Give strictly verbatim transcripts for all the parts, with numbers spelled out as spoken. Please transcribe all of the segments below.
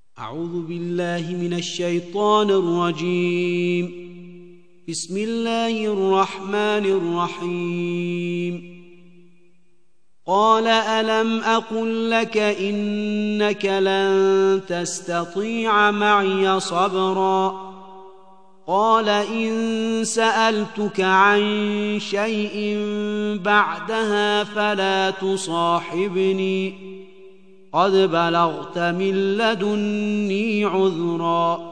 أعوذ بالله من الشيطان الرجيم. بسم الله الرحمن الرحيم. قال ألم أقل لك إنك لن تستطيع معي صبرا قال إن سألتك عن شيء بعدها فلا تصاحبني قد بلغت من لدني عذرا.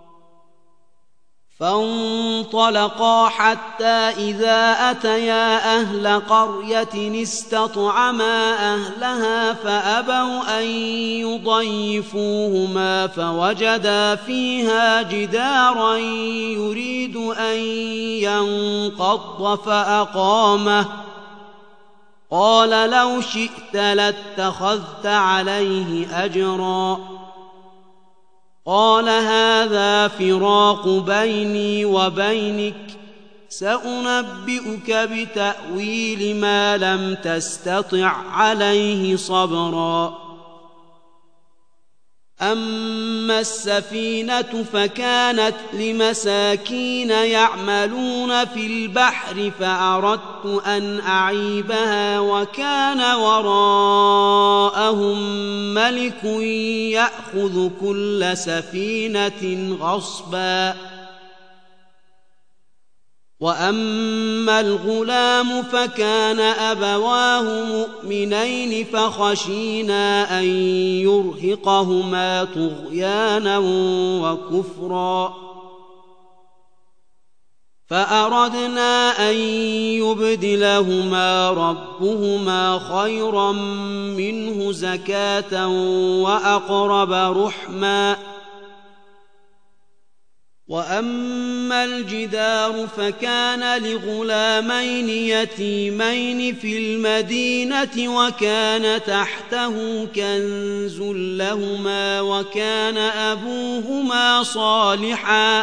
فانطلقا حتى إذا أتيا أهل قرية استطعما أهلها فأبوا أن يضيفوهما فوجدا فيها جدارا يريد أن ينقض فأقامه قال لو شئت لاتخذت عليه أجرا. قال هذا فراق بيني وبينك سأنبئك بتأويل ما لم تستطع عليه صبرا. أما السفينة فكانت لمساكين يعملون في البحر فأردت أن أعيبها وكان وراءهم ملك يأخذ كل سفينة غصبا. وأما الغلام فكان أبواه مؤمنين فخشينا أن يرهقهما طغيانا وكفرا فأردنا أن يبدلهما ربهما خيرا منه زكاة وأقرب رحما. وأما الجدار فكان لغلامين يتيمين في المدينة وكان تحته كنز لهما وكان أبوهما صالحا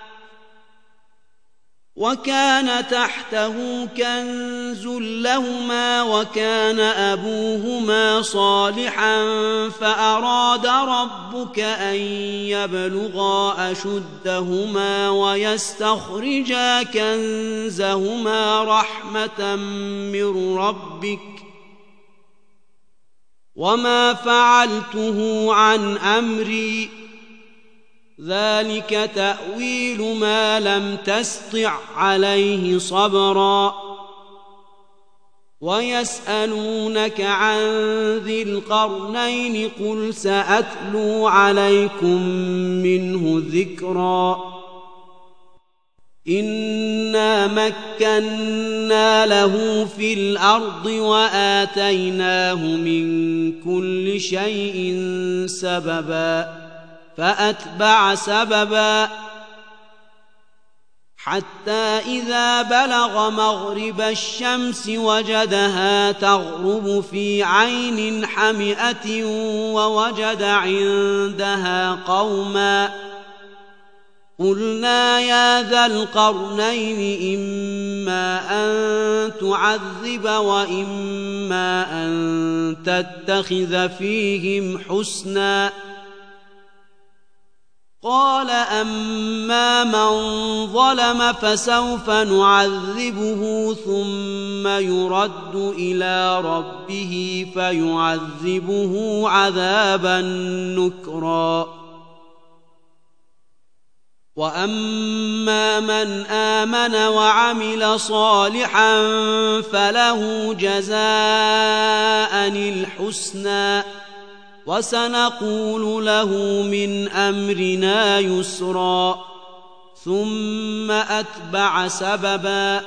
وكان تحته كنز لهما وكان أبوهما صالحا فأراد ربك أن يبلغا أشدهما ويستخرجا كنزهما رحمة من ربك وما فعلته عن أمري ذلك تأويل ما لم تستطع عليه صبرا. ويسألونك عن ذي القرنين قل سأتلو عليكم منه ذكرا. إنا مكنا له في الأرض وآتيناه من كل شيء سببا فأتبع سببا حتى إذا بلغ مغرب الشمس وجدها تغرب في عين حمئة ووجد عندها قوما قلنا يا ذا القرنين إما أن تعذب وإما أن تتخذ فيهم حسنا. قال أما من ظلم فسوف نعذبه ثم يرد إلى ربه فيعذبه عذابا نكرا. وأما من آمن وعمل صالحا فله جزاء الحسنى وسنقول له من أمرنا يسرا. ثم أتبع سببا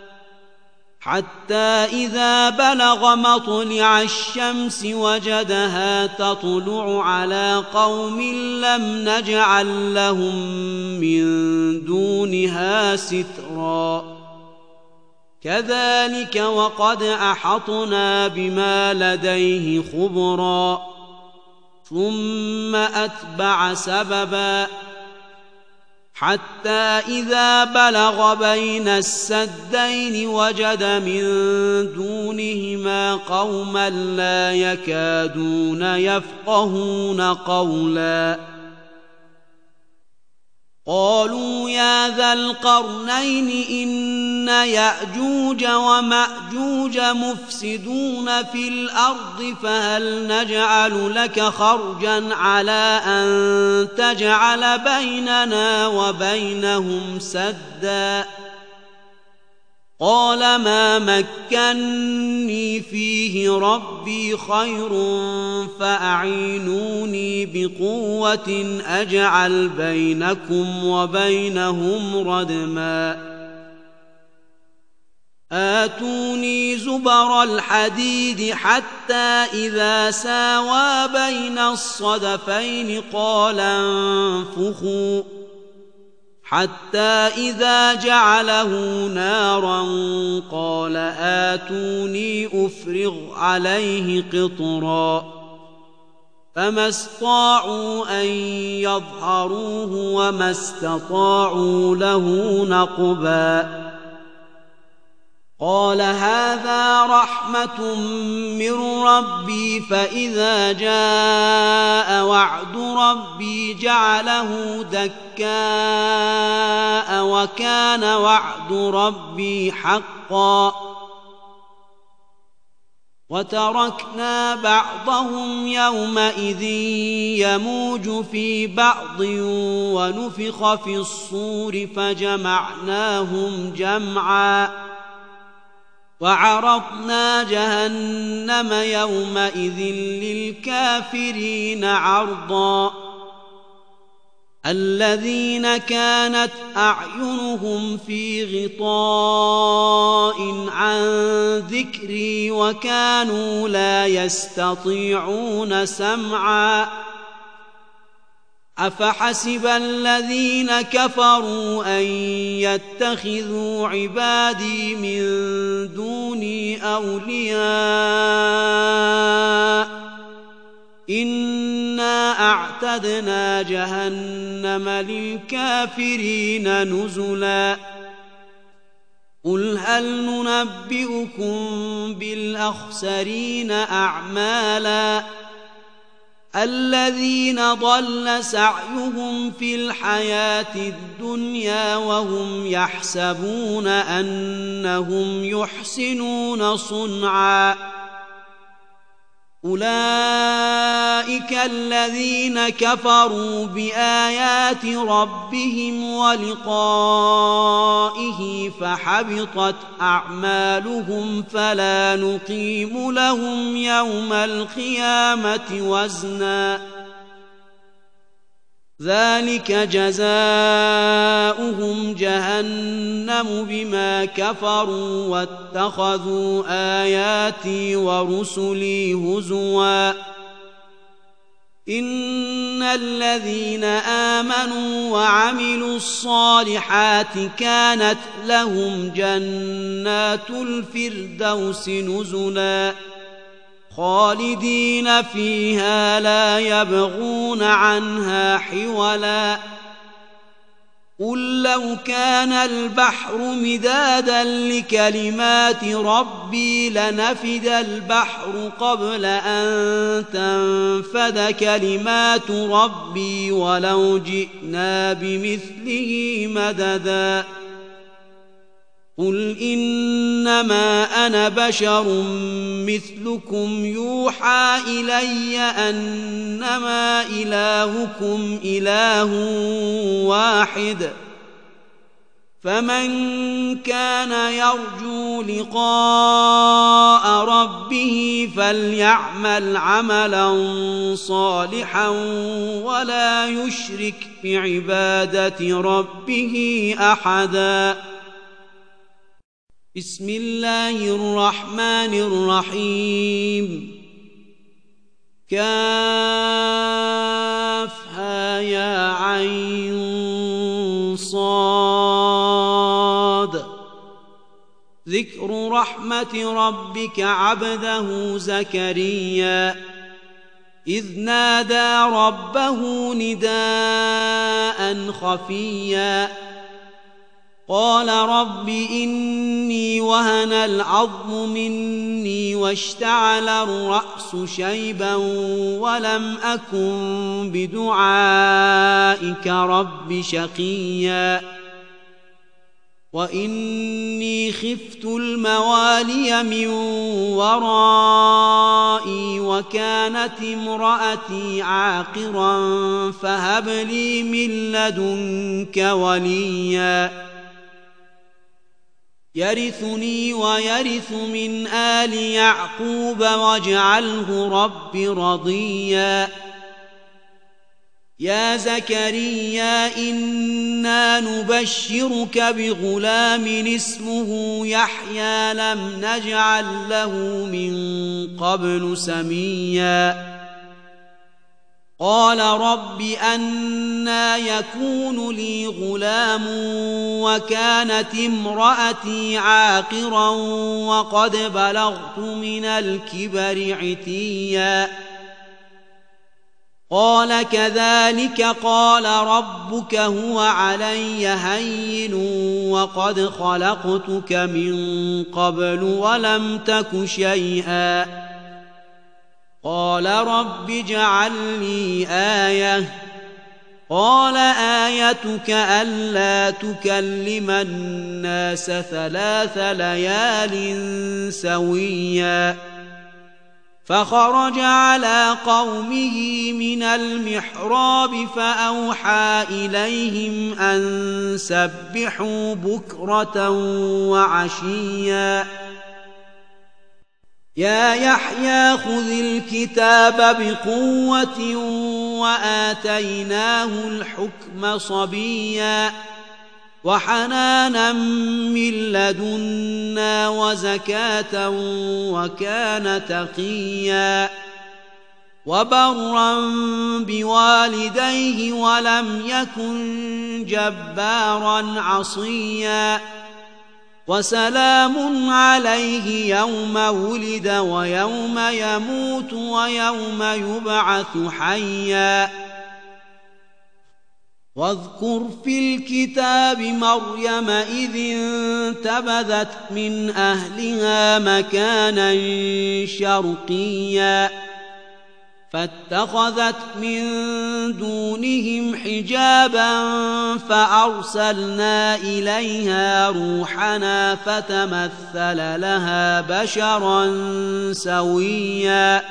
حتى إذا بلغ مطلع الشمس وجدها تطلع على قوم لم نجعل لهم من دونها سترا. كذلك وقد أحطنا بما لديه خبرا. ثم أتبع سببا حتى إذا بلغ بين السدين وجد من دونهما قوما لا يكادون يفقهون قولا قالوا يا ذا القرنين إن يأجوج ومأجوج مفسدون في الأرض فهل نجعل لك خرجا على أن تجعل بيننا وبينهم سدا قال ما مكني فيه ربي خير فأعينوني بقوة أجعل بينكم وبينهم ردما آتوني زبر الحديد حتى إذا ساوى بين الصدفين قال انفخوا حتى إذا جعله نارا قال آتوني أفرغ عليه قطرا فما استطاعوا أن يظهروه وما استطاعوا له نقبا قال هذا رحمة من ربي فإذا جاء وعد ربي جعله دكاء وكان وعد ربي حقا وتركنا بعضهم يومئذ يموج في بعض ونفخ في الصور فجمعناهم جمعا وعرضنا جهنم يومئذ للكافرين عرضا الذين كانت أعينهم في غطاء عن ذكري وكانوا لا يستطيعون سمعا أفحسب الذين كفروا أن يتخذوا عبادي من دوني أولياء إنا أعتدنا جهنم للكافرين نزلا قل هل ننبئكم بالأخسرين أعمالا الذين ضل سعيهم في الحياة الدنيا وهم يحسبون أنهم يحسنون صنعا أولئك الذين كفروا بآيات ربهم ولقائه فحبطت أعمالهم فلا نقيم لهم يوم القيامة وزنا ذلك جزاؤهم جهنم بما كفروا واتخذوا آياتي ورسلي هزوا إن الذين آمنوا وعملوا الصالحات كانت لهم جنات الفردوس نزلا خالدين فيها لا يبغون عنها حولا قل لو كان البحر مدادا لكلمات ربي لنفد البحر قبل أن تنفد كلمات ربي ولو جئنا بمثله مددا قل إنما أنا بشر مثلكم يوحى إلي أنما إلهكم إله واحد فمن كان يرجو لقاء ربه فليعمل عملا صالحا ولا يشرك بعبادة ربه أحدا بسم الله الرحمن الرحيم كافها يا عين صاد ذكر رحمة ربك عبده زكريا إذ نادى ربه نداء خفيا قال رب إني وهن العظم مني واشتعل الرأس شيبا ولم أكن بدعائك رب شقيا وإني خفت الموالي من ورائي وكانت امرأتي عاقرا فهب لي من لدنك وليا يرثني ويرث من آل يعقوب واجعله رب رضيا يا زكريا إنا نبشرك بغلام اسمه يحيى لم نجعل له من قبل سميا قال رب أنى يكون لي غلام وكانت امرأتي عاقرا وقد بلغت من الكبر عتيا قال كذلك قال ربك هو علي هين وقد خلقتك من قبل ولم تك شيئا قال رب اجعل لي آية قال آيتك ألا تكلم الناس ثلاث ليال سويا فخرج على قومه من المحراب فأوحى إليهم أن سبحوا بكرة وعشيا يا يحيى خذ الكتاب بقوة وآتيناه الحكم صبيا وحنانا من لدنا وزكاة وكان تقيا وبرا بوالديه ولم يكن جبارا عصيا وسلام عليه يوم ولد ويوم يموت ويوم يبعث حيا واذكر في الكتاب مريم إذ انتبذت من أهلها مكانا شرقيا فاتخذت من دونهم حجابا فأرسلنا إليها روحنا فتمثل لها بشرا سويا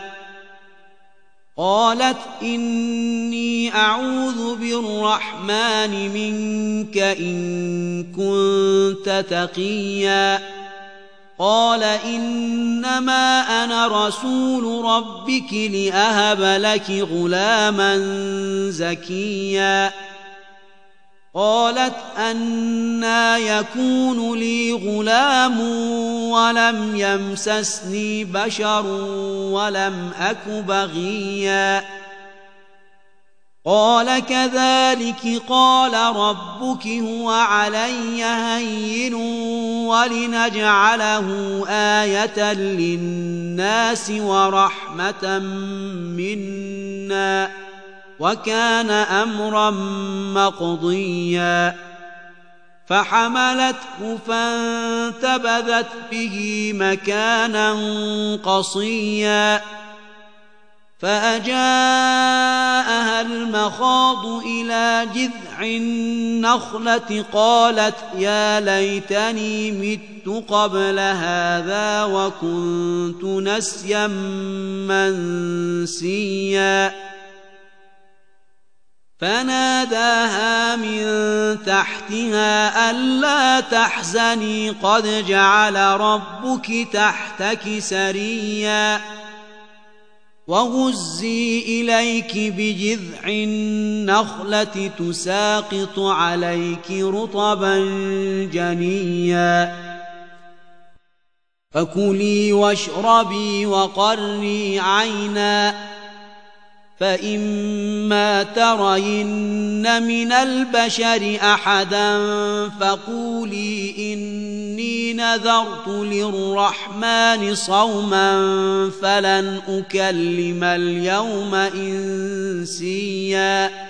قالت إني أعوذ بالرحمن منك إن كنت تقيا قال إنما أنا رسول ربك لأهب لك غلاما زكيا قالت أنى يكون لي غلام ولم يمسسني بشر ولم أك بغيا قال كذلك قال ربك هو علي هين ولنجعله آية للناس ورحمة منا وكان أمرا مقضيا فحملته فانتبذت به مكانا قصيا فأجاءها المخاض إلى جذع النخلة قالت يا ليتني مت قبل هذا وكنت نسيا منسيا فناداها من تحتها ألا تحزني قد جعل ربك تحتك سريا وهزي إليك بجذع النخلة تساقط عليك رطبا جنيا فكلي واشربي وقري عينا فإما ترين من البشر أحدا فقولي إني نذرت للرحمن صوما فلن أكلم اليوم إنسيا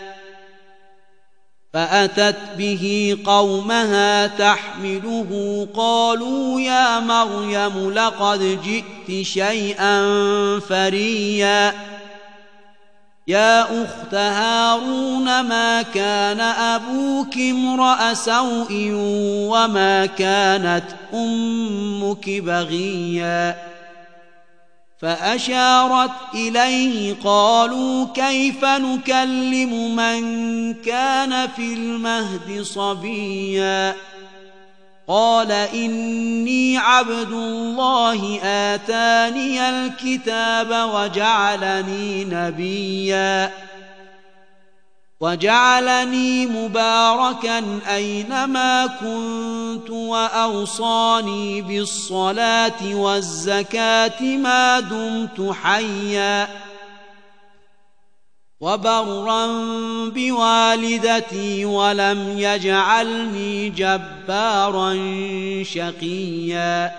فأتت به قومها تحمله قالوا يا مريم لقد جئت شيئا فريا يا أخت هارون ما كان أبوك امرأ سوء وما كانت أمك بغيا فأشارت إليه قالوا كيف نكلم من كان في المهد صبيا قال إني عبد الله آتاني الكتاب وجعلني نبيا وجعلني مباركا أينما كنت وأوصاني بالصلاة والزكاة ما دمت حيا وبرا بوالدتي ولم يجعلني جبارا شقيا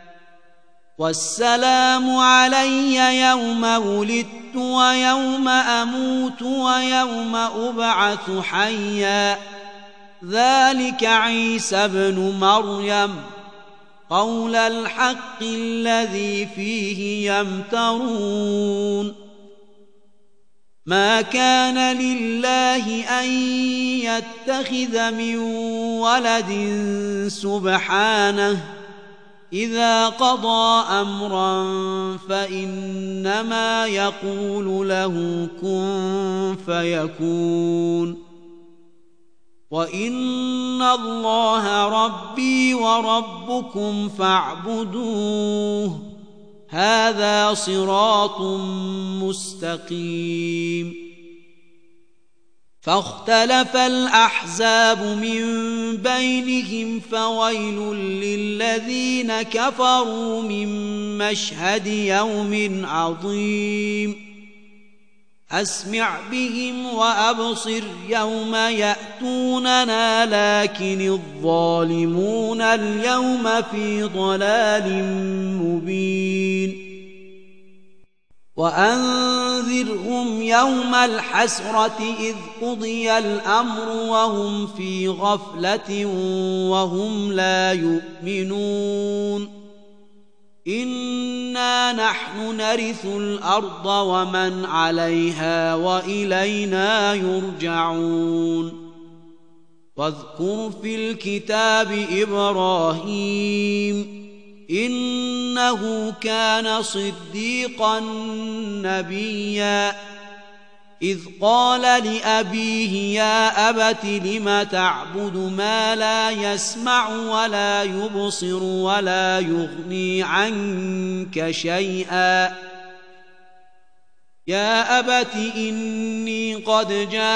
والسلام علي يوم ولدت ويوم أموت ويوم أبعث حيا ذلك عيسى ابن مريم قول الحق الذي فيه يمترون ما كان لله أن يتخذ من ولد سبحانه إذا قضى أمرا فإنما يقول له كن فيكون وإن الله ربي وربكم فاعبدوه هذا صراط مستقيم فاختلف الأحزاب من بينهم فويل للذين كفروا من مشهد يوم عظيم أسمع بهم وأبصر يوم يأتوننا لكن الظالمون اليوم في ضلال مبين وأنذرهم يوم الحسرة إذ قضي الأمر وهم في غفلة وهم لا يؤمنون إنا نحن نرث الأرض ومن عليها وإلينا يرجعون واذكر في الكتاب إبراهيم إنه كان صديقا نبيا إذ قال لأبيه يا أبت لم تعبد ما لا يسمع ولا يبصر ولا يغني عنك شيئا يا أبت إني قد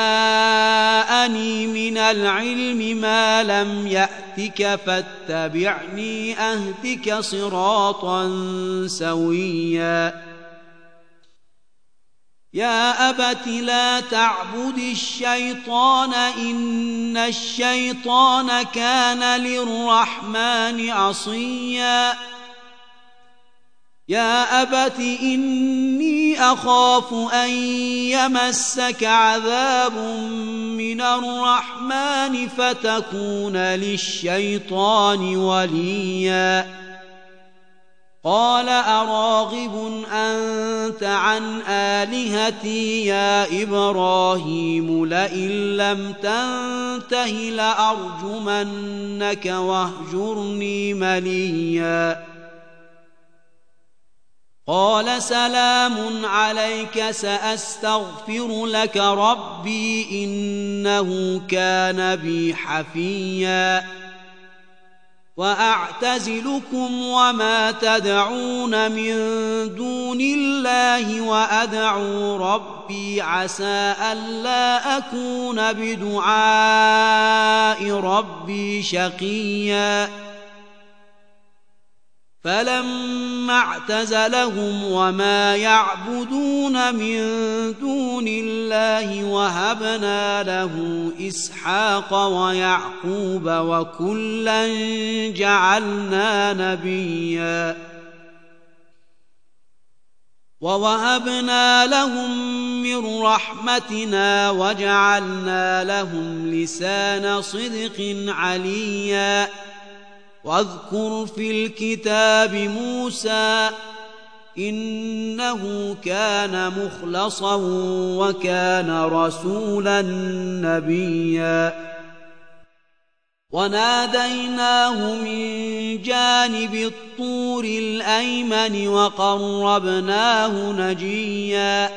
جاءني من العلم ما لم يأتك فاتبعني أهدك صراطا سويا يا أبت لا تعبد الشيطان إن الشيطان كان للرحمن عصيا يا أبت إني أخاف أن يمسك عذاب من الرحمن فتكون للشيطان وليا قال أراغب أنت عن آلهتي يا إبراهيم لئن لم تنته لأرجمنك واهجرني مليا قال سلام عليك سأستغفر لك ربي إنه كان بي حفيا وأعتزلكم وما تدعون من دون الله وأدعو ربي عسى ألا أكون بدعاء ربي شقيا فلما اعتزلهم وما يعبدون من دون الله وهبنا له إسحاق ويعقوب وكلا جعلنا نبيا ووهبنا لهم من رحمتنا وجعلنا لهم لسان صدق عليا واذكر في الكتاب موسى إنه كان مخلصا وكان رسولا نبيا وناديناه من جانب الطور الأيمن وقربناه نجيا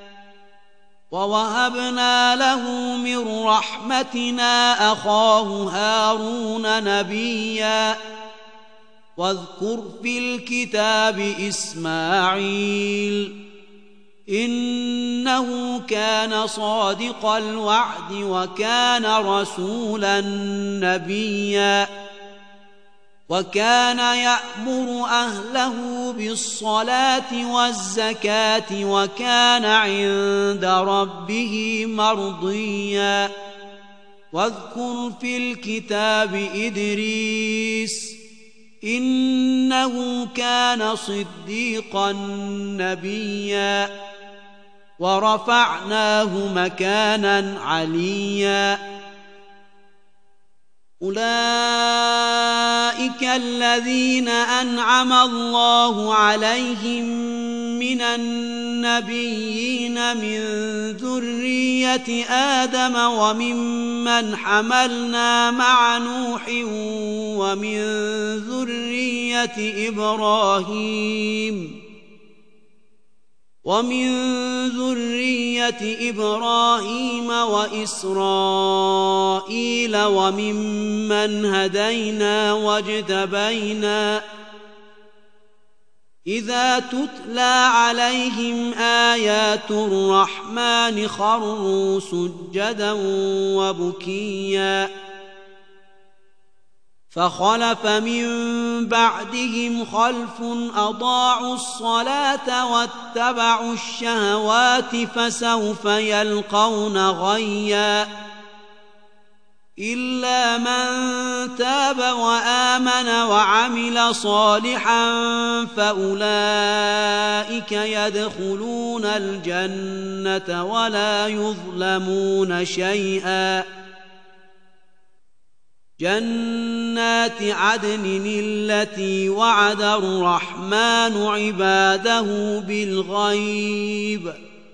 ووهبنا له من رحمتنا أخاه هارون نبيا واذكر في الكتاب إسماعيل إنه كان صادق الوعد وكان رسولا نبيا وكان يأمر أهله بالصلاة والزكاة وكان عند ربه مرضيا واذكر في الكتاب إدريس إنه كان صديقا نبيا ورفعناه مكانا عليا أولئك الذين أنعم الله عليهم من النبيين من ذرية آدم وممن حملنا مع نوح ومن ذرية إبراهيم ومن ذرية إبراهيم وإسرائيل وممن هدينا واجتبينا إذا تتلى عليهم آيات الرحمن خروا سجدا وبكيا فخلف من بعدهم خلف أضاعوا الصلاة واتبعوا الشهوات فسوف يلقون غيا إلا من تاب وآمن وعمل صالحا فأولئك يدخلون الجنة ولا يظلمون شيئا جنات عدن التي وعد الرحمن عباده بالغيب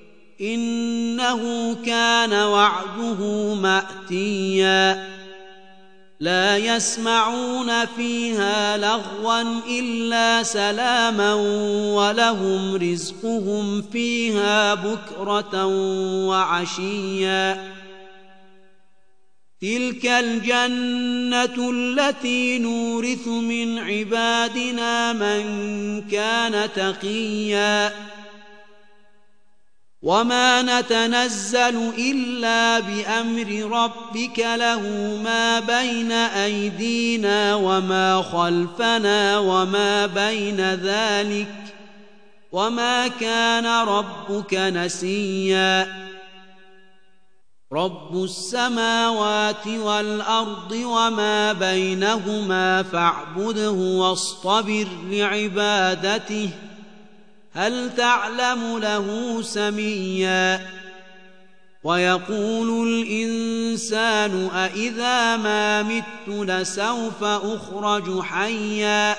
إنه كان وعده مأتيا لا يسمعون فيها لغوا إلا سلاما ولهم رزقهم فيها بكرة وعشيا تلك الجنة التي نورث من عبادنا من كان تقيا وما نتنزل إلا بأمر ربك له ما بين أيدينا وما خلفنا وما بين ذلك وما كان ربك نسيا رب السماوات والأرض وما بينهما فاعبده واصطبر لعبادته هل تعلم له سميا ويقول الإنسان أإذا ما مت لسوف أخرج حيا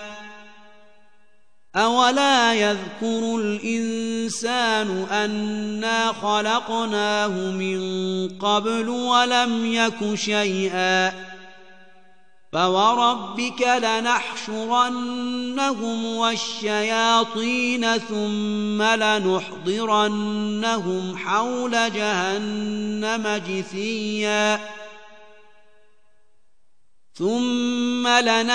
أولا يذكر الإنسان أنا خلقناه من قبل ولم يك شيئا فوربك لنحشرنهم والشياطين ثم لنحضرنهم حول جهنم جثيا ثم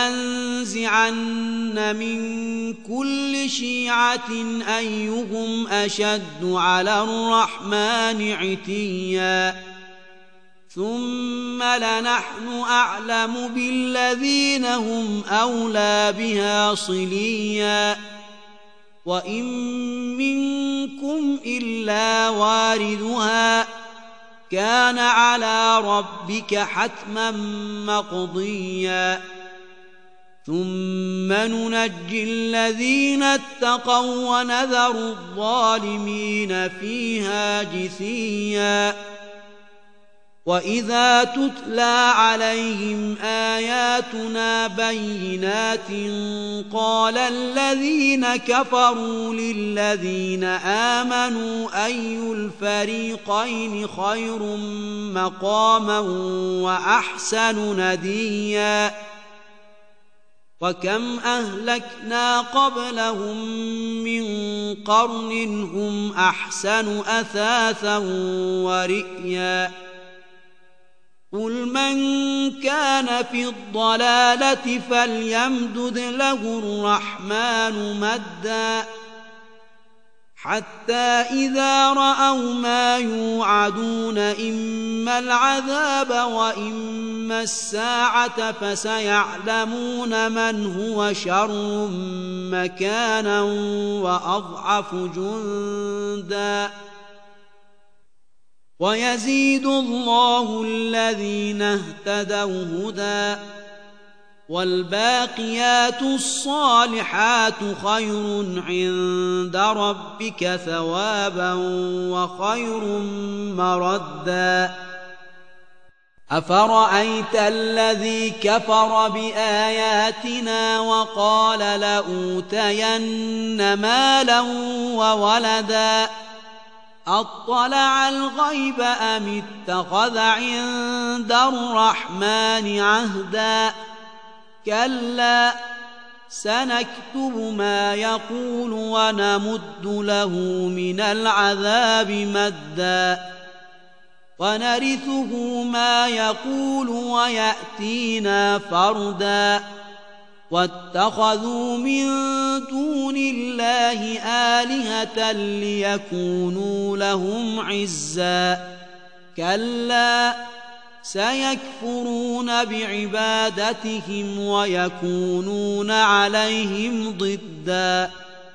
لننزعن من كل شيعة أيهم أشد على الرحمن عتيا ثم لنحن أعلم بالذين هم أولى بها صليا وإن منكم إلا واردها كان على ربك حتما مقضيا ثم ننجي الذين اتقوا ونذر الظالمين فيها جثيا وإذا تتلى عليهم آياتنا بينات قال الذين كفروا للذين آمنوا أي الفريقين خير مقاما وأحسن نديا وكم أهلكنا قبلهم من قرن هم أحسن أثاثا ورئيا قل من كان في الضلالة فليمدد له الرحمن مدا حتى إذا رأوا ما يوعدون إما العذاب وإما الساعة فسيعلمون من هو شر مكانا وأضعف جندا ويزيد الله الذين اهتدوا هدى والباقيات الصالحات خير عند ربك ثوابا وخير مردا أفرأيت الذي كفر بآياتنا وقال لأوتين مالا وولدا أطلع الغيب أم اتخذ عند الرحمن عهدا كلا سنكتب ما يقول ونمد له من العذاب مدا ونرثه ما يقول ويأتينا فردا واتخذوا من دون الله آلهة ليكونوا لهم عزا كلا سيكفرون بعبادتهم ويكونون عليهم ضدا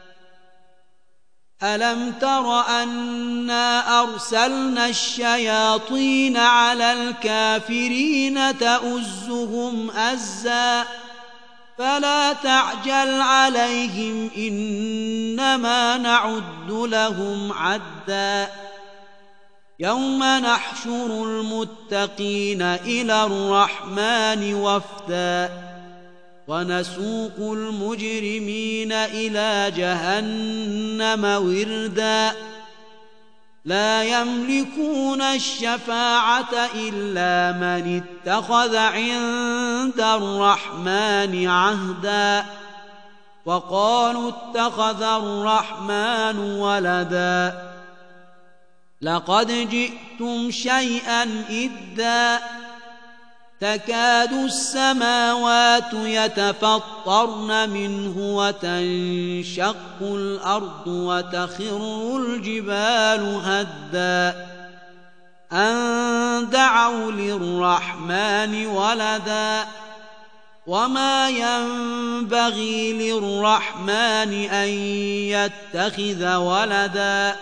ألم تر أنا أرسلنا الشياطين على الكافرين تؤزهم أزا فلا تعجل عليهم إنما نعد لهم عدا يوم نحشر المتقين إلى الرحمن وفدا ونسوق المجرمين إلى جهنم وردا لا يملكون الشفاعة إلا من اتخذ عند الرحمن عهدا وقالوا اتخذ الرحمن ولدا لقد جئتم شيئا إدا تكاد السماوات يتفطرن منه وتنشق الأرض وتخر الجبال هدا أن دعوا للرحمن ولدا وما ينبغي للرحمن أن يتخذ ولدا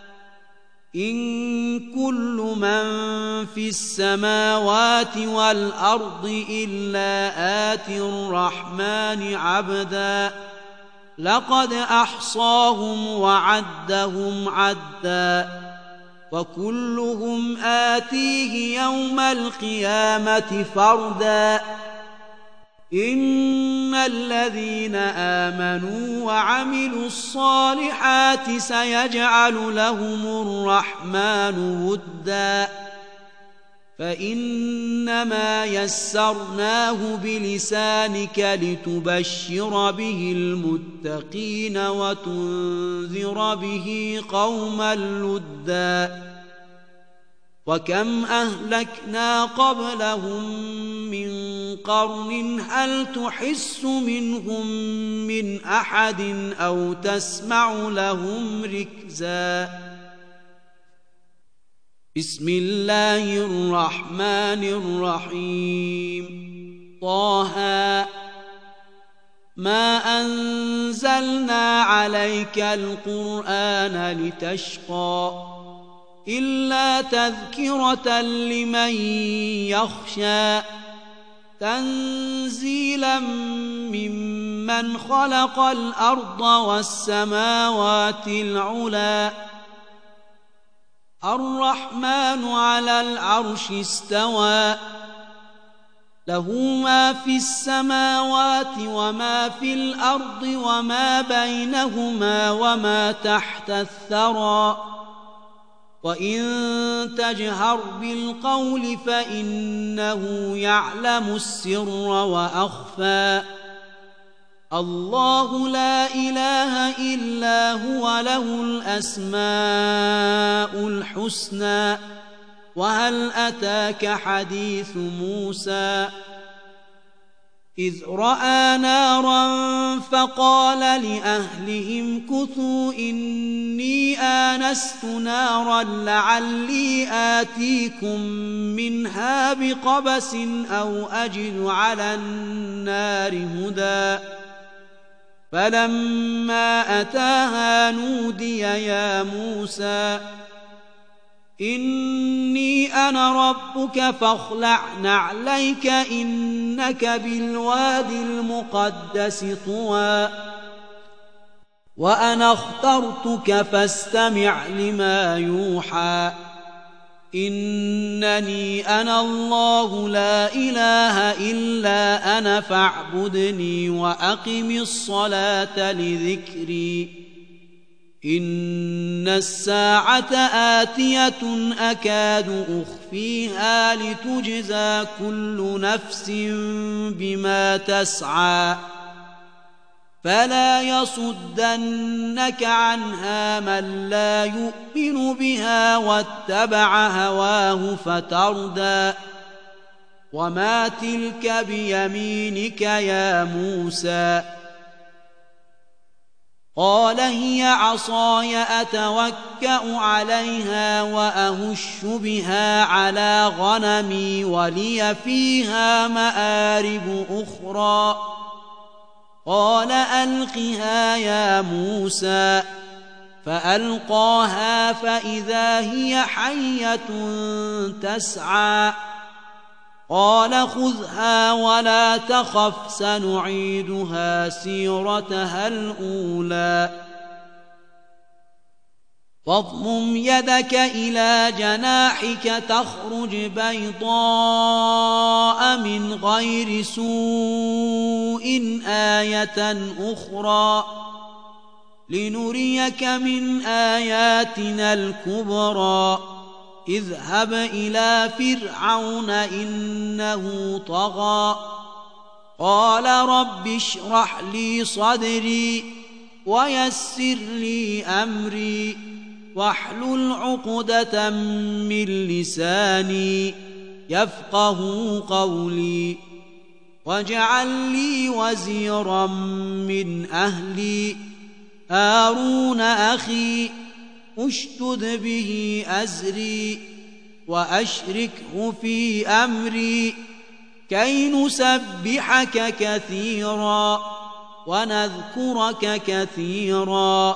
إن كل من في السماوات والأرض إلا آتي الرحمن عبدا لقد أحصاهم وعدهم عدا وكلهم آتيه يوم القيامة فردا إن الذين آمنوا وعملوا الصالحات سيجعل لهم الرحمن ودا فإنما يسرناه بلسانك لتبشر به المتقين وتنذر به قوما لدا وكم أهلكنا قبلهم من قرن هل تحس منهم من أحد أو تسمع لهم ركزا بسم الله الرحمن الرحيم طه ما أنزلنا عليك القرآن لتشقى إلا تذكرة لمن يخشى تنزيلا ممن خلق الأرض والسماوات العلى الرحمن على العرش استوى له ما في السماوات وما في الأرض وما بينهما وما تحت الثرى وإن تجهر بالقول فإنه يعلم السر وأخفى الله لا إله إلا هو له الأسماء الحسنى وهل أتاك حديث موسى إذ رأى نارا فقال لأهلهم كثوا إني آنست نارا لعلي آتيكم منها بقبس أو أجد على النار هدى فلما أتاها نودي يا موسى إني أنا ربك فاخلع نعليك إنك بالوادي المقدس طوى وأنا اخترتك فاستمع لما يوحى إنني أنا الله لا إله إلا أنا فاعبدني وأقم الصلاة لذكري إن الساعة آتية أكاد أخفيها لتجزى كل نفس بما تسعى فلا يصدنك عنها من لا يؤمن بها واتبع هواه فتردى وما تلك بيمينك يا موسى قال هي عصاي أتوكأ عليها وأهش بها على غنمي ولي فيها مآرب أخرى قال ألقها يا موسى فألقاها فإذا هي حية تسعى قال خذها ولا تخف سنعيدها سيرتها الأولى واضمم يدك إلى جناحك تخرج بيضاء من غير سوء آية أخرى لنريك من آياتنا الكبرى اذهب إلى فرعون إنه طغى قال رب اشرح لي صدري ويسر لي أمري واحلل عقدة من لساني يفقه قولي واجعل لي وزيرا من أهلي هارون أخي اشدد به أزري وأشركه في أمري كي نسبحك كثيرا ونذكرك كثيرا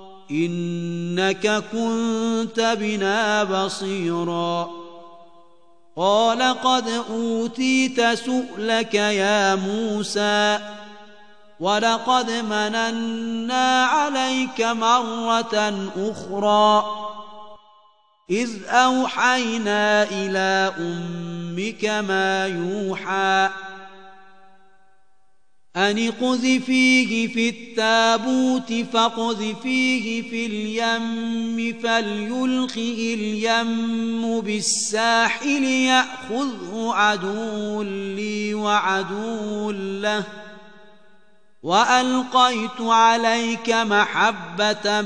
إنك كنت بنا بصيرا قال قد أوتيت سؤلك يا موسى ولقد مننا عليك مرة أخرى إذ أوحينا إلى أمك ما يوحى أن اقذفيه في التابوت فاقذفيه في اليم فليلقه اليم بالساحل يأخذه عدو لي وعدو له وألقيت عليك محبة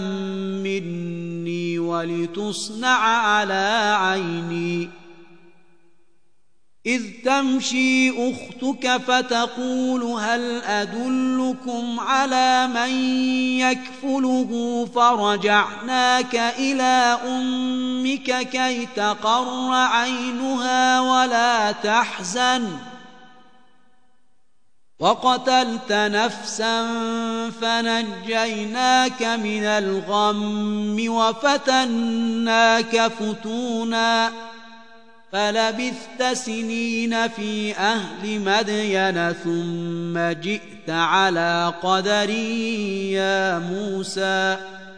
مني ولتصنع على عيني إذ تمشي أختك فتقول هل أدلكم على من يكفله فرجعناك إلى أمك كي تقر عينها ولا تحزن وقتلت نفسا فنجيناك من الغم وفتناك فتونا فلبثت سنين في أهل مدين ثم جئت على قدري يا موسى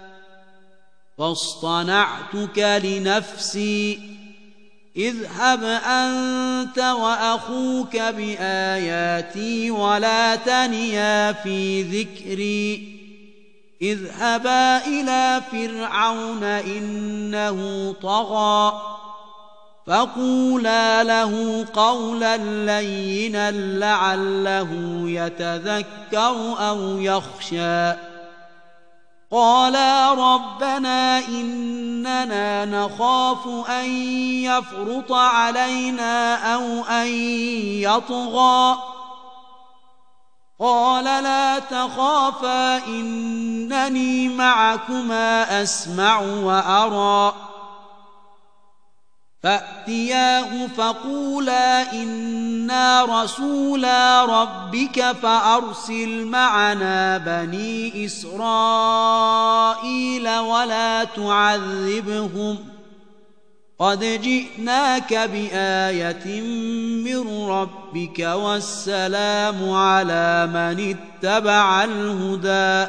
فاصطنعتك لنفسي اذهب أنت وأخوك بآياتي ولا تنيا في ذكري اذهبا إلى فرعون إنه طغى فقولا له قولا لينا لعله يتذكر أو يخشى قالا ربنا إننا نخاف أن يفرط علينا أو أن يطغى قال لا تخافا إنني معكما أسمع وأرى فأتياه فقولا إنا رسولا ربك فأرسل معنا بني إسرائيل ولا تعذبهم قد جئناك بآية من ربك والسلام على من اتبع الهدى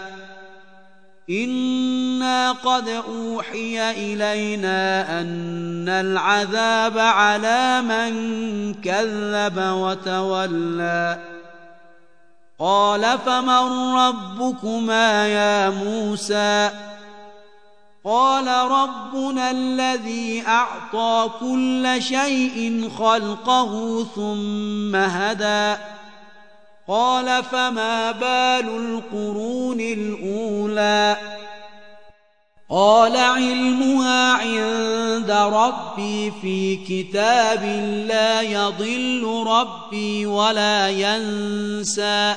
إنا قد أوحي إلينا أن العذاب على من كذب وتولى قال فمن ربكما يا موسى قال ربنا الذي أعطى كل شيء خلقه ثم هدى قال فما بال القرون الأولى قال علمها عند ربي في كتاب لا يضل ربي ولا ينسى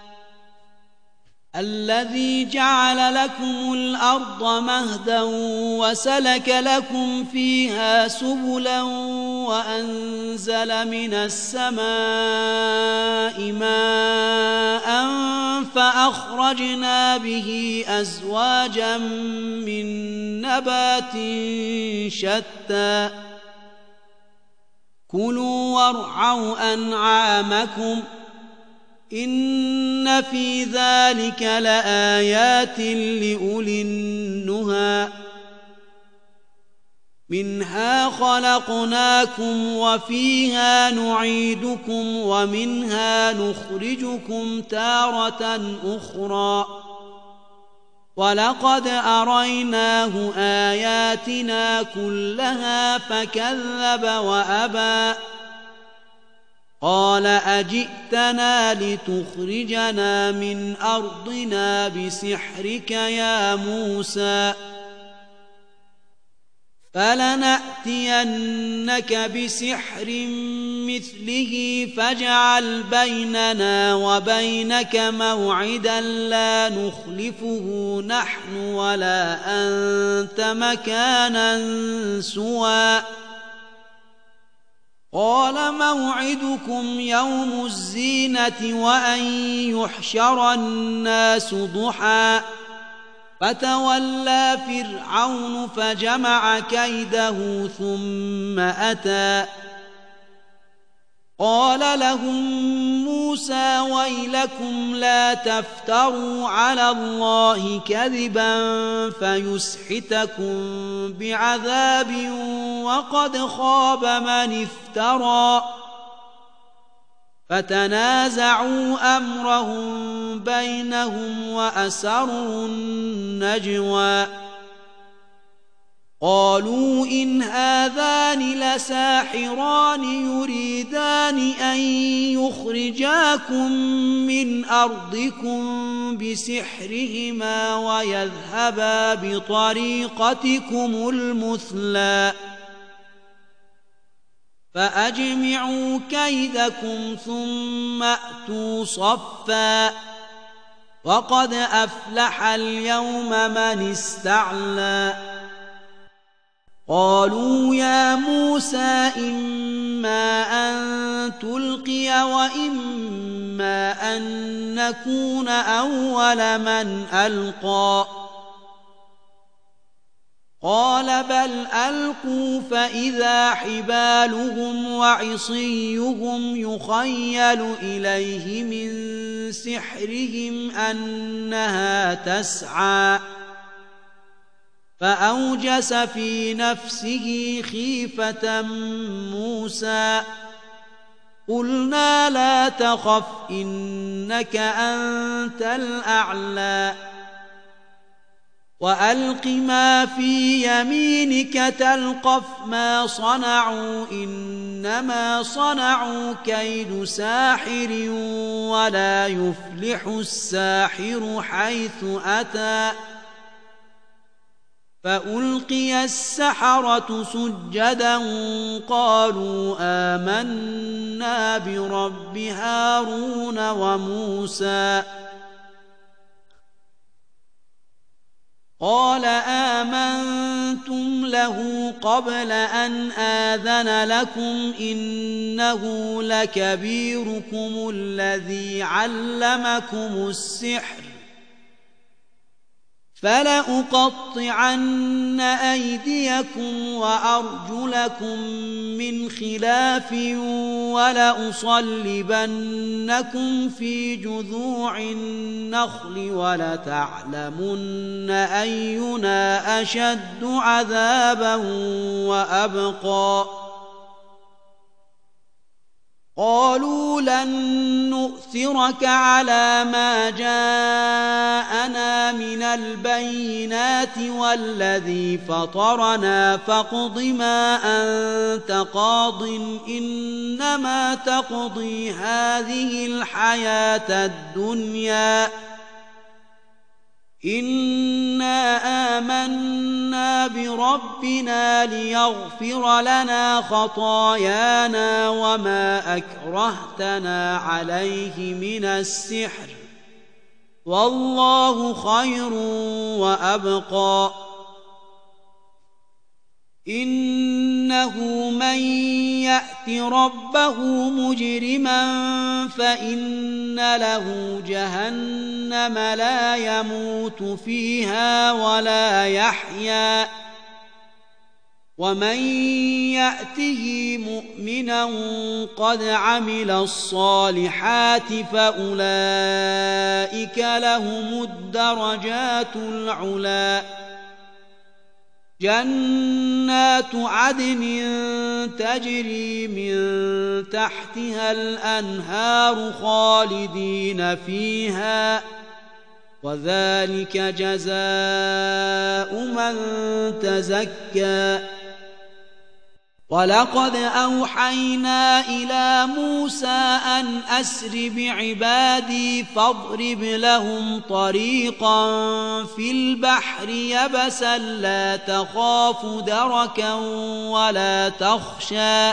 الذي جعل لكم الأرض مهدا وسلك لكم فيها سبلا وأنزل من السماء ماء فأخرجنا به أزواجا من نبات شتى كلوا وارعوا أنعامكم إن في ذلك لآيات لأولي النهى منها خلقناكم وفيها نعيدكم ومنها نخرجكم تارة أخرى ولقد أريناه آياتنا كلها فكذب وأبى قال أجئتنا لتخرجنا من أرضنا بسحرك يا موسى فلنأتينك بسحر مثله فاجعل بيننا وبينك موعدا لا نخلفه نحن ولا أنت مكانا سوى قال موعدكم يوم الزينة وأن يحشر الناس ضحى فتولى فرعون فجمع كيده ثم أتى قال لهم موسى ويلكم لا تفتروا على الله كذبا فيسحتكم بعذاب وقد خاب من افترى فتنازعوا أمرهم بينهم وأسروا النجوى قالوا إن هذان لساحران يريدان أن يخرجاكم من أرضكم بسحرهما ويذهبا بطريقتكم المثلى فأجمعوا كيدكم ثم أتوا صفا وقد أفلح اليوم من استعلى قالوا يا موسى إما أن تلقي وإما أن نكون أول من ألقى قال بل ألقوا فإذا حبالهم وعصيهم يخيل إليه من سحرهم أنها تسعى فأوجس في نفسه خيفة موسى قلنا لا تخف إنك أنت الأعلى وألق ما في يمينك تلقف ما صنعوا إنما صنعوا كيد ساحر ولا يفلح الساحر حيث أتى فألقي السحرة سجدا قالوا آمنا برب هارون وموسى قال آمنتم له قبل أن آذن لكم إنه لكبيركم الذي علمكم السحر فلأقطعن أيديكم وأرجلكم من خلاف ولأصلبنكم في جذوع النخل ولتعلمن أينا أشد عذابا وأبقى قالوا لن نؤثرك على ما جاءنا من البينات والذي فطرنا فاقض ما أنت قاض إنما تقضي هذه الحياة الدنيا إنا آمنا بربنا ليغفر لنا خطايانا وما أكرهتنا عليه من السحر والله خير وأبقى إنه من يأت ربه مجرما فإن له جهنم لا يموت فيها ولا يحيا ومن يأته مؤمنا قد عمل الصالحات فأولئك لهم الدرجات العلى جنات عدن تجري من تحتها الأنهار خالدين فيها وذلك جزاء من تزكى ولقد أوحينا إلى موسى أن أسر بعبادي فاضرب لهم طريقا في البحر يبسا لا تخاف دركا ولا تخشى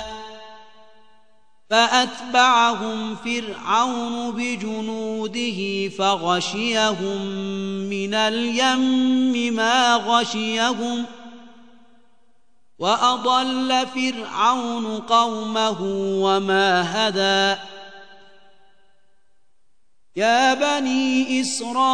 فأتبعهم فرعون بجنوده فغشيهم من اليم ما غشيهم وأضل فرعون قومه وما هدى يا بني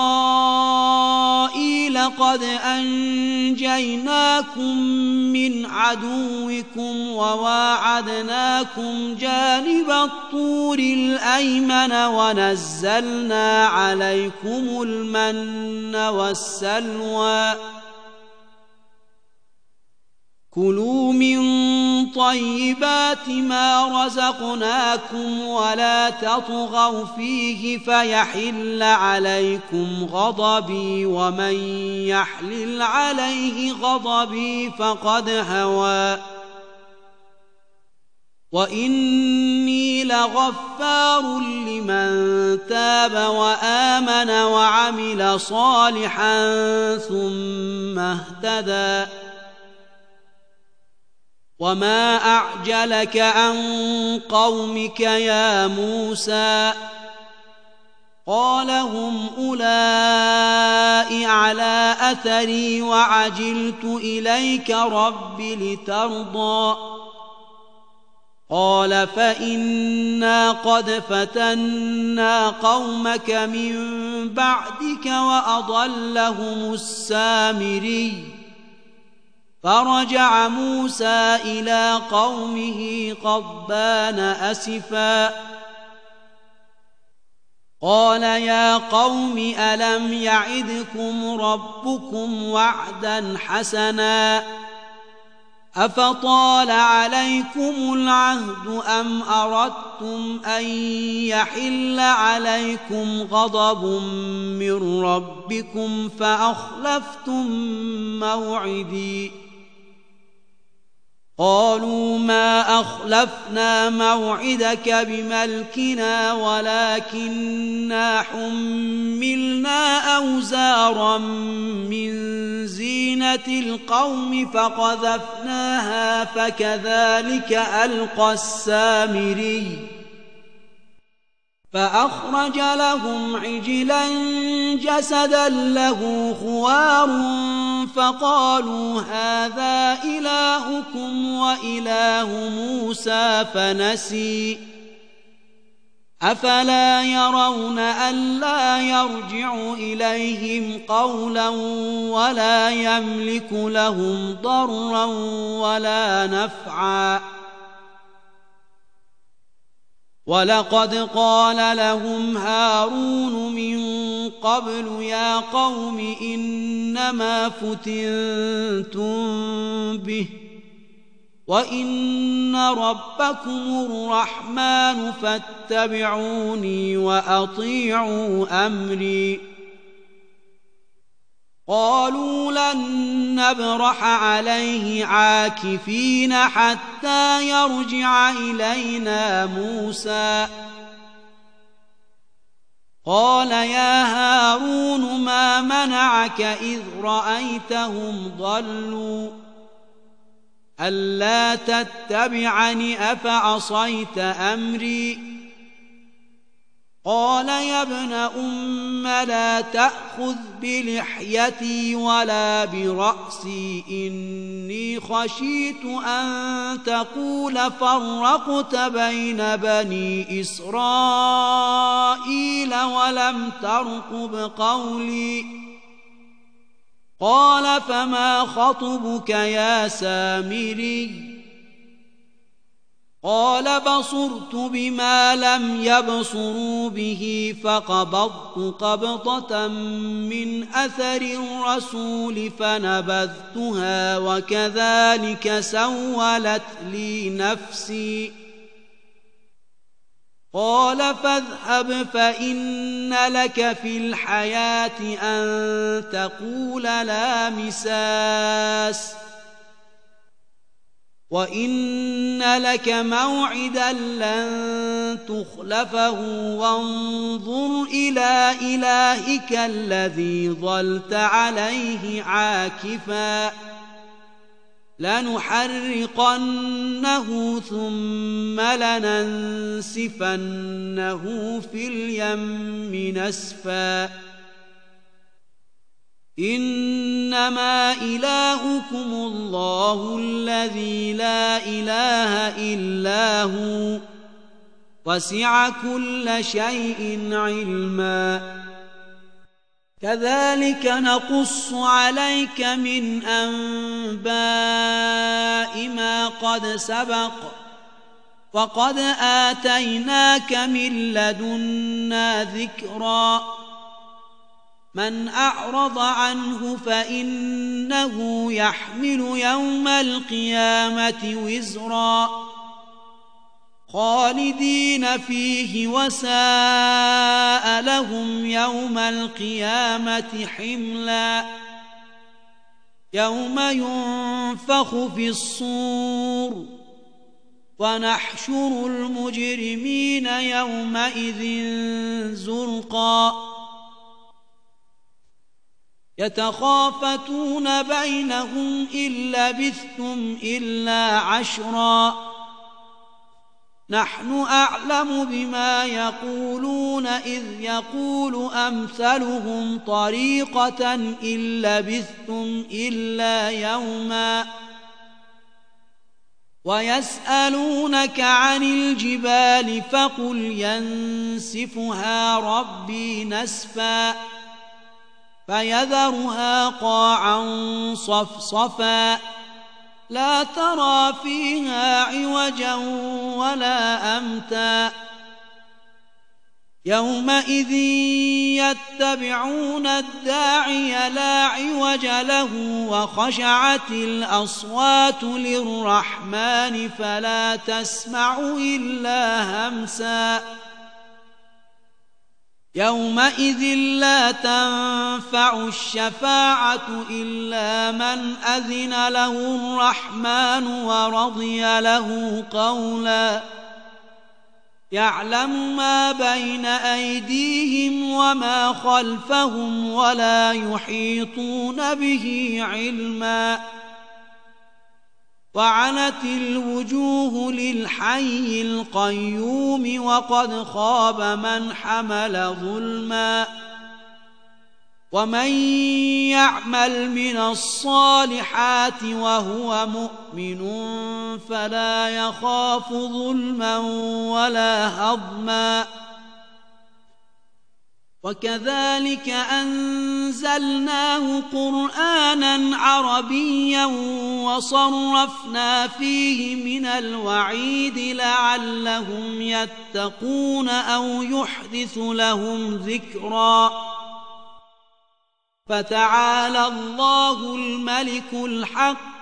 إسرائيل قد أنجيناكم من عدوكم وواعدناكم جانب الطور الأيمن ونزلنا عليكم المن والسلوى كلوا من طيبات ما رزقناكم ولا تطغوا فيه فيحل عليكم غضبي ومن يحلل عليه غضبي فقد هوى وإني لغفار لمن تاب وآمن وعمل صالحا ثم اهتدى وما أعجلك عن قومك يا موسى قال هم أولئك على أثري وعجلت إليك رب لترضى قال فإنا قد فتنا قومك من بعدك وأضلهم السامري فرجع موسى إلى قومه غضبان أسفا قال يا قوم ألم يعدكم ربكم وعدا حسنا أفطال عليكم العهد أم أردتم أن يحل عليكم غضب من ربكم فأخلفتم موعدي قالوا ما أخلفنا موعدك بملكنا ولكننا حملنا أوزارا من زينة القوم فقذفناها فكذلك ألقى السامري فأخرج لهم عجلا جسدا له خوار فقالوا هذا إلهكم وإله موسى فنسي أفلا يرون ألا يرجع إليهم قولا ولا يملك لهم ضرا ولا نفعا ولقد قال لهم هارون من قبل يا قوم إنما فتنتم به وإن ربكم الرحمن فاتبعوني وأطيعوا أمري قالوا لن نبرح عليه عاكفين حتى يرجع إلينا موسى قال يا هارون ما منعك إذ رأيتهم ضلوا ألا تتبعني أفعصيت أمري قال يا ابن أم لا تأخذ بلحيتي ولا برأسي إني خشيت أن تقول فرقت بين بني إسرائيل ولم ترقب قولي قال فما خطبك يا سامري قال بصرت بما لم يبصروا به فقبضت قبضة من أثر الرسول فنبذتها وكذلك سولت لي نفسي قال فاذهب فإن لك في الحياة أن تقول لا مساس وإن لك موعدا لن تخلفه وانظر إلى إلهك الذي ظلت عليه عاكفا لنحرقنه ثم لننسفنه في اليم نسفا إنما إلهكم الله الذي لا إله إلا هو وسع كل شيء علما كذلك نقص عليك من أنباء ما قد سبق وقد آتيناك من لدنا ذكرا من أعرض عنه فإنه يحمل يوم القيامة وزرا خالدين فيه وساء لهم يوم القيامة حملا يوم ينفخ في الصور ونحشر المجرمين يومئذ زرقا يتخافتون بينهم إن لبثتم إلا عشرا نحن أعلم بما يقولون إذ يقول أمثلهم طريقة إن لبثتم إلا يوما ويسألونك عن الجبال فقل ينسفها ربي نسفا فيذرها قاعا صفصفا لا ترى فيها عوجا ولا أمتا يومئذ يتبعون الداعي لا عوج له وخشعت الأصوات للرحمن فلا تسمع إلا همسا يومئذ لا تنفع الشفاعة إلا من أذن له الرحمن ورضي له قولا يعلم ما بين أيديهم وما خلفهم ولا يحيطون به علما وعنت الوجوه للحي القيوم وقد خاب من حمل ظلما ومن يعمل من الصالحات وهو مؤمن فلا يخاف ظلما ولا هضما وكذلك أنزلناه قرآنا عربيا وصرفنا فيه من الوعيد لعلهم يتقون أو يحدث لهم ذكرا فتعالى الله الملك الحق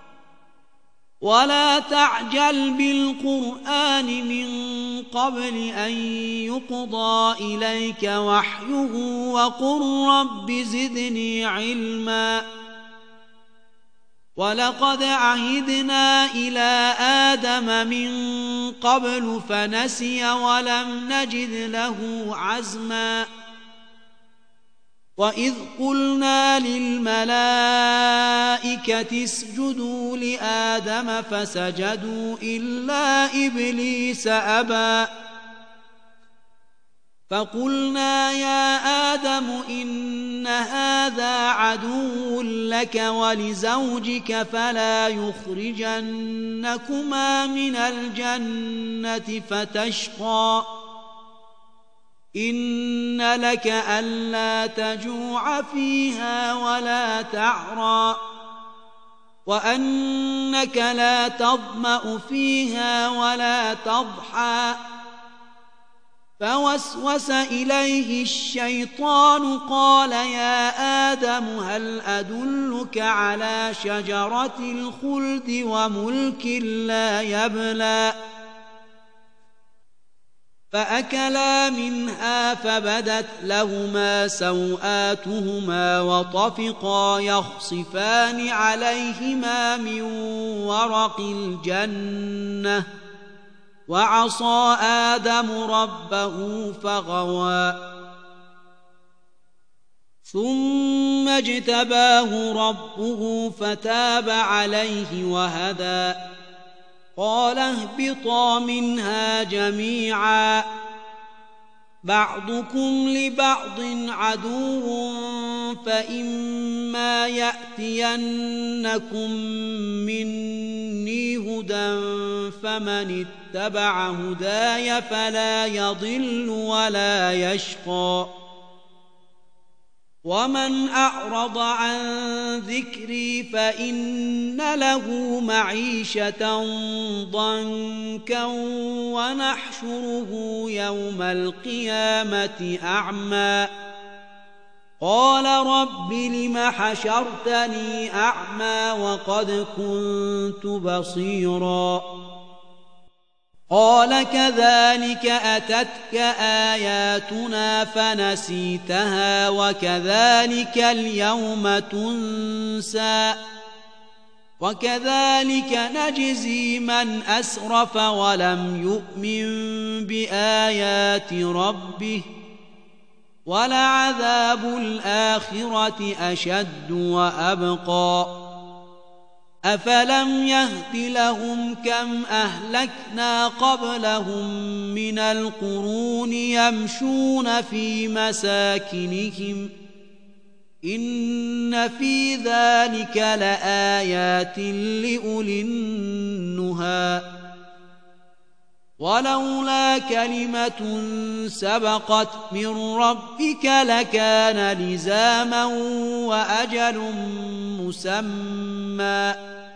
ولا تعجل بالقرآن من قبل أن يقضى إليك وحيه وقل رب زدني علما ولقد عهدنا إلى آدم من قبل فنسي ولم نجد له عزما وإذ قلنا للملائكة اسجدوا لآدم فسجدوا إلا إبليس أبى فقلنا يا آدم إن هذا عدو لك ولزوجك فلا يخرجنكما من الجنة فتشقى إن لك ألا تجوع فيها ولا تعرى وأنك لا تظمأ فيها ولا تضحى فوسوس إليه الشيطان قال يا آدم هل أدلك على شجرة الخلد وملك لا يبلى فأكلا منها فبدت لهما سوآتهما وطفقا يخصفان عليهما من ورق الجنة وعصى آدم ربه فغوى ثم اجتباه ربه فتاب عليه وهدى قال اهبطا منها جميعا بعضكم لبعض عدو فإما يأتينكم مني هدى فمن اتبع هداي فلا يضل ولا يشقى ومن أعرض عن ذكري فإن له معيشة ضنكا ونحشره يوم القيامة أعمى قال رب لم حشرتني أعمى وقد كنت بصيرا قال كذلك أتتك آياتنا فنسيتها وكذلك اليوم تنسى وكذلك نجزي من أسرف ولم يؤمن بآيات ربه ولعذاب الآخرة أشد وأبقى أفلم يهد لهم كم أهلكنا قبلهم من القرون يمشون في مساكنهم إن في ذلك لآيات لأولي النهى ولولا كلمة سبقت من ربك لكان لزاما وأجل مسمى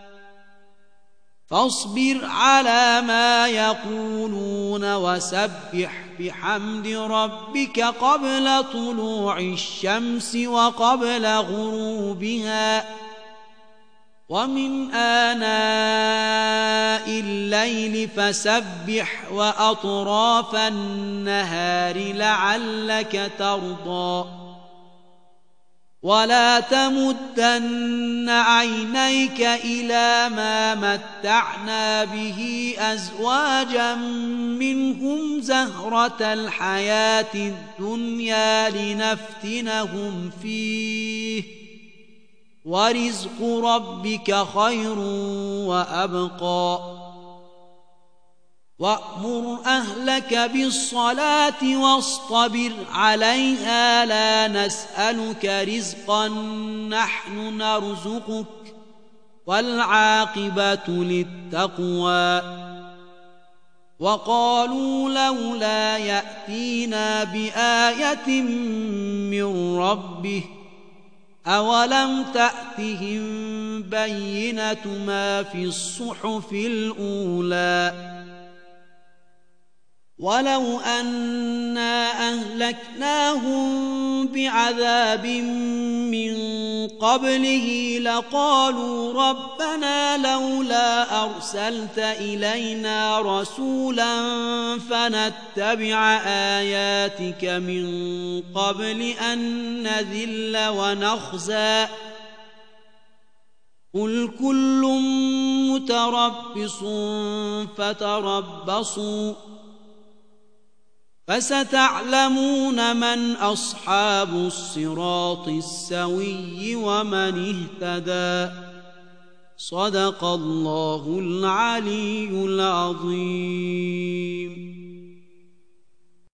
فاصبر على ما يقولون وسبح بحمد ربك قبل طلوع الشمس وقبل غروبها ومن آناء الليل فسبح وأطراف النهار لعلك ترضى ولا تمدن عينيك إلى ما متعنا به أزواجا منهم زهرة الحياة الدنيا لنفتنهم فيه ورزق ربك خير وأبقى وأمر أهلك بالصلاة واصطبر عليها لا نسألك رزقا نحن نرزقك والعاقبة للتقوى وقالوا لولا يأتينا بآية من ربه أولم تأتهم بينة ما في الصحف الأولى ولو أنا أهلكناهم بعذاب من قبله لقالوا ربنا لولا أرسلت إلينا رسولا فنتبع آياتك من قبل أن نذل ونخزى قل كل متربص فتربصوا فستعلمون من أصحاب الصراط السوي ومن اهتدى صدق الله العلي العظيم.